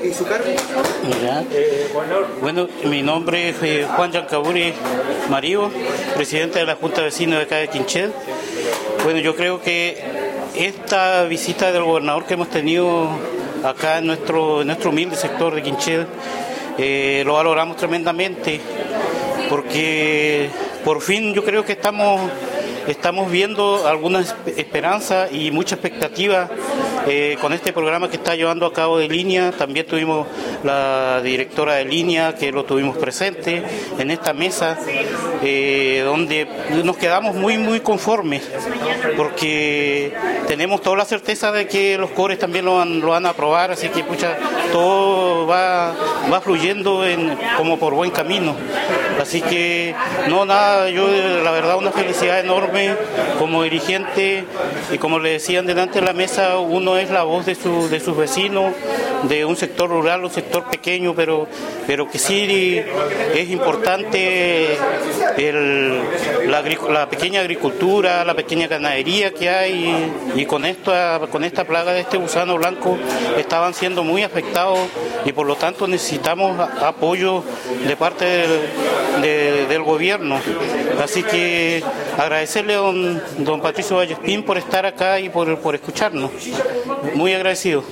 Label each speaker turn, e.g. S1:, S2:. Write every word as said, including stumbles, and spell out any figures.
S1: y su cargo.
S2: Ya. Bueno, mi nombre es eh, Juan Yancaburi Marío, presidente de la Junta de Vecinos de acá de Quinchel. Bueno, yo creo que esta visita del gobernador que hemos tenido acá en nuestro, en nuestro humilde sector de Quinchel, eh, lo valoramos tremendamente, porque por fin yo creo que estamos, estamos viendo alguna esperanza y mucha expectativa eh, con este programa que está llevando a cabo de Línea. También tuvimos la directora de Línea, que lo tuvimos presente en esta mesa, eh, donde nos quedamos muy, muy conformes, porque tenemos toda la certeza de que los cores también lo van, lo van a aprobar, así que pucha, todo va, va fluyendo en, como por buen camino. Así que, no, nada, yo la verdad una felicidad enorme como dirigente, y como le decían delante de la mesa, uno es la voz de, su, de sus vecinos, de un sector rural, un sector pequeño, pero, pero que sí es importante el, la, la pequeña agricultura, la pequeña ganadería que hay, y, y con, esta, con esta plaga de este gusano blanco estaban siendo muy afectados, y por lo tanto necesitamos apoyo de parte del, de, del gobierno. Así que agradecerle a don, don Patricio Vallespín por estar acá y por, por escucharnos. Muy agradecido.